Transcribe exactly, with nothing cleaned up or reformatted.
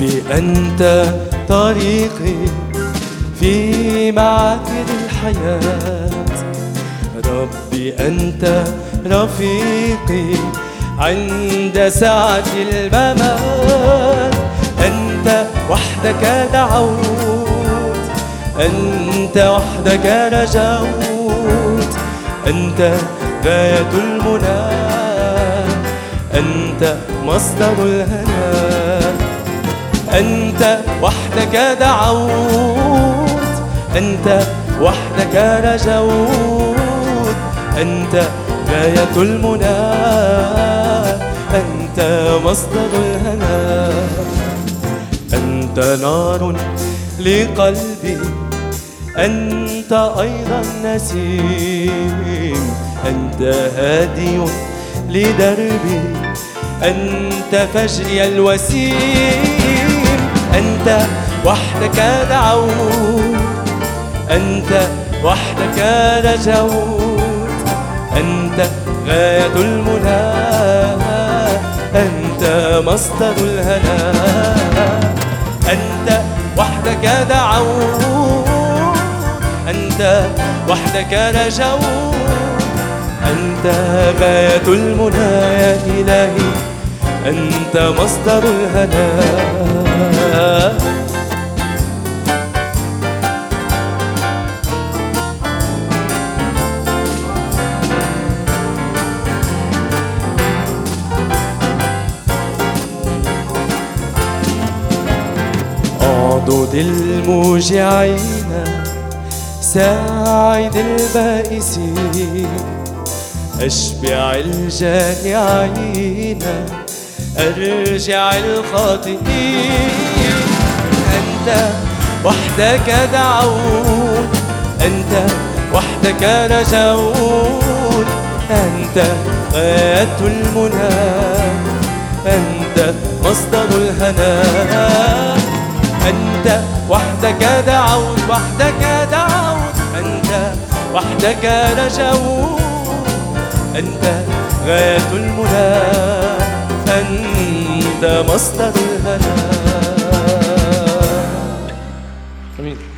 ربي أنت طريقي في معاكد الحياة، ربي أنت رفيقي عند ساعة الممات. أنت وحدك دعوت، أنت وحدك رجوت، أنت غاية المنى، أنت مصدر الهنا. أنت وحدك دعوت، أنت وحدك رجوت، أنت غاية المنى، أنت مصدر الهنا. أنت نار لقلبي، أنت أيضا نسيم، أنت هادي لدربي، أنت فجري الوسيم. أنت وحدك دعوت، أنت وحدك رجوت، أنت غاية المنى، أنت مصدر الهنا. أنت وحدك دعوت، أنت وحدك رجوت، أنت غاية المنى يا إلهي، أنت مصدر الهنا. أعضد الموجعين، ساعد البائسين، أشبع الجائعين، أرجع الخاطئين. أنت وحدك دعوت، أنت وحدك رجوت، أنت غاية المنى، أنت مصدر الهنا. أنت وحدك دعوت، وحدك دعوت، أنت وحدك رجوت، أنت غاية المنى، أنت مصدر الهنا. آمين.